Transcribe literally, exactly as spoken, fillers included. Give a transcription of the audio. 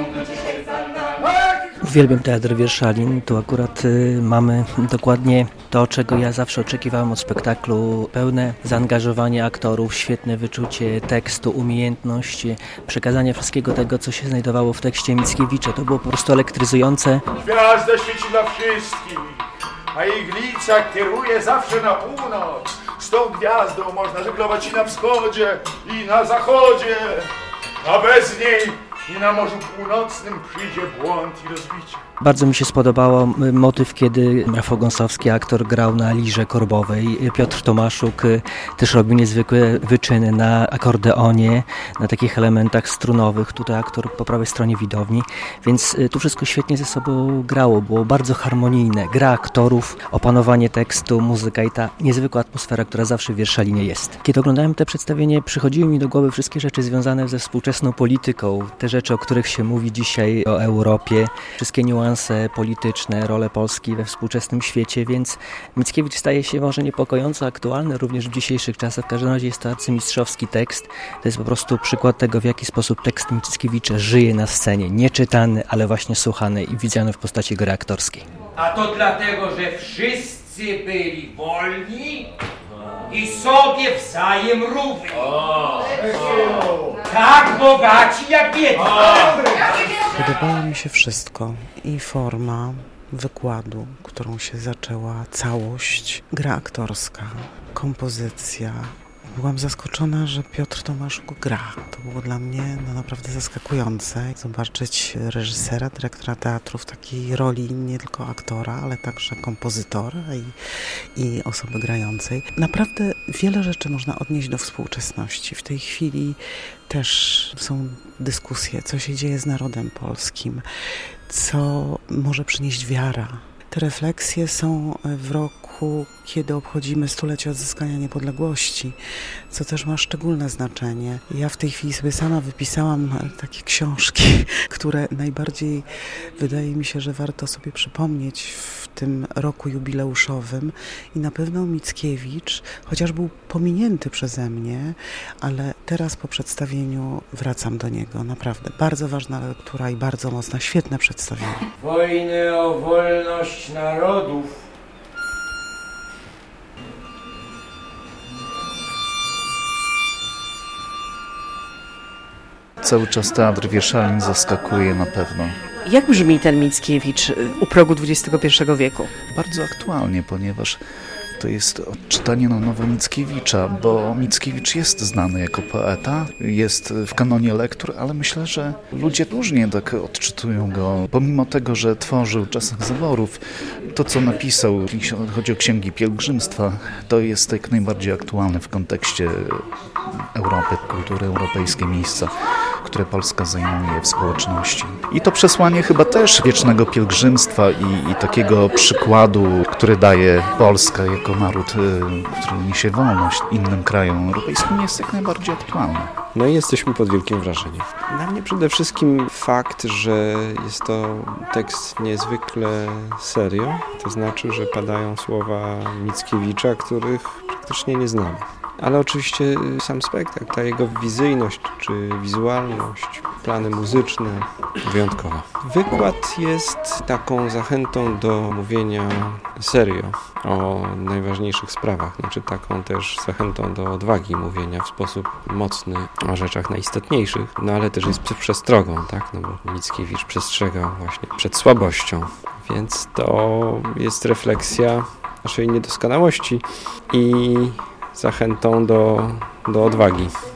Uwielbiam teatr Wierszalin. Tu akurat y, mamy dokładnie to, czego ja zawsze oczekiwałem od spektaklu. Pełne zaangażowanie aktorów, świetne wyczucie tekstu, umiejętność przekazania wszystkiego tego, co się znajdowało w tekście Mickiewicza. To było po prostu elektryzujące. Gwiazda świeci dla wszystkich, a iglica kieruje zawsze na północ. Z tą gwiazdą można żeglować i na wschodzie, i na zachodzie, a bez niej i na Morzu Północnym przyjdzie błąd i rozbicie. Bardzo mi się spodobał motyw, kiedy Rafał Gąsowski, aktor, grał na lirze korbowej. Piotr Tomaszuk też robił niezwykłe wyczyny na akordeonie, na takich elementach strunowych. Tutaj aktor po prawej stronie widowni, więc tu wszystko świetnie ze sobą grało. Było bardzo harmonijne. Gra aktorów, opanowanie tekstu, muzyka i ta niezwykła atmosfera, która zawsze w Wierszalinie jest. Kiedy oglądałem te przedstawienie, przychodziły mi do głowy wszystkie rzeczy związane ze współczesną polityką. Te rzeczy, o których się mówi dzisiaj, o Europie, wszystkie niuanse polityczne, rolę Polski we współczesnym świecie, więc Mickiewicz staje się może niepokojąco aktualny również w dzisiejszych czasach. W każdym razie jest to arcymistrzowski tekst. To jest po prostu przykład tego, w jaki sposób tekst Mickiewicza żyje na scenie. Nieczytany, ale właśnie słuchany i widziany w postaci gry aktorskiej. A to dlatego, że wszyscy byli wolni i sobie wzajem równi. Tak bogaci jak biedni. Podobało mi się wszystko. I forma wykładu, którą się zaczęła, całość, gra aktorska, kompozycja. Byłam zaskoczona, że Piotr Tomaszuk gra. To było dla mnie no, naprawdę zaskakujące. Zobaczyć reżysera, dyrektora teatru w takiej roli nie tylko aktora, ale także kompozytora i, i osoby grającej. Naprawdę wiele rzeczy można odnieść do współczesności. W tej chwili też są dyskusje, co się dzieje z narodem polskim, co może przynieść wiara. Te refleksje są w roku, kiedy obchodzimy stulecie odzyskania niepodległości, co też ma szczególne znaczenie. Ja w tej chwili sobie sama wypisałam takie książki, które najbardziej wydaje mi się, że warto sobie przypomnieć w tym roku jubileuszowym i na pewno Mickiewicz, chociaż był pominięty przeze mnie, ale teraz po przedstawieniu wracam do niego. Naprawdę bardzo ważna lektura i bardzo mocna, świetne przedstawienie. Wojny o wolność narodów. Cały czas teatr Wierszalin zaskakuje na pewno. Jak brzmi ten Mickiewicz u progu dwudziestego pierwszego wieku? Bardzo aktualnie, ponieważ to jest odczytanie na nowo Mickiewicza, bo Mickiewicz jest znany jako poeta, jest w kanonie lektur, ale myślę, że ludzie różnie tak odczytują go. Pomimo tego, że tworzył w czasach zaborów, to co napisał, jeśli chodzi o księgi pielgrzymstwa, to jest jak najbardziej aktualne w kontekście Europy, kultury europejskiej, miejsca, które Polska zajmuje w społeczności. I to przesłanie chyba też wiecznego pielgrzymstwa i, i takiego przykładu, który daje Polska jako naród, który niesie wolność innym krajom europejskim, jest jak najbardziej aktualny. No i jesteśmy pod wielkim wrażeniem. Dla mnie przede wszystkim fakt, że jest to tekst niezwykle serio, to znaczy, że padają słowa Mickiewicza, których praktycznie nie znamy. Ale oczywiście sam spektakl, ta jego wizyjność czy wizualność, plany muzyczne, wyjątkowa. Wykład jest taką zachętą do mówienia serio o najważniejszych sprawach, znaczy taką też zachętą do odwagi mówienia w sposób mocny o rzeczach najistotniejszych, no ale też jest przestrogą, tak, no bo Mickiewicz przestrzegał właśnie przed słabością, więc to jest refleksja naszej niedoskonałości i zachętą do, do odwagi.